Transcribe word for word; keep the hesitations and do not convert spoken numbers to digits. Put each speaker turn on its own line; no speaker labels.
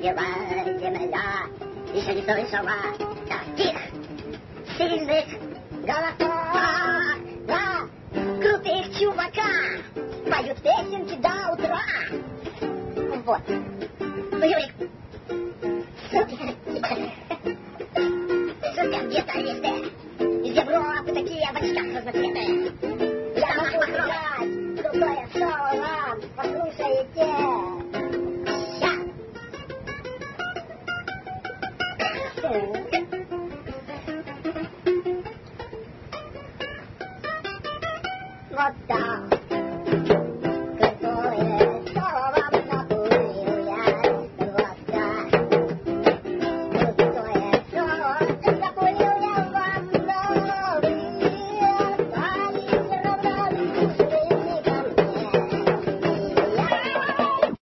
бела земля еще не слышала таких сильных голосов. Да, крутых чувака поют песенки до утра. Вот. Ну, Юрик, супер, где-то везде. Из Европы такие в очках разноцветные. Я могу сказать, крутое шоу вам послушаете. Я.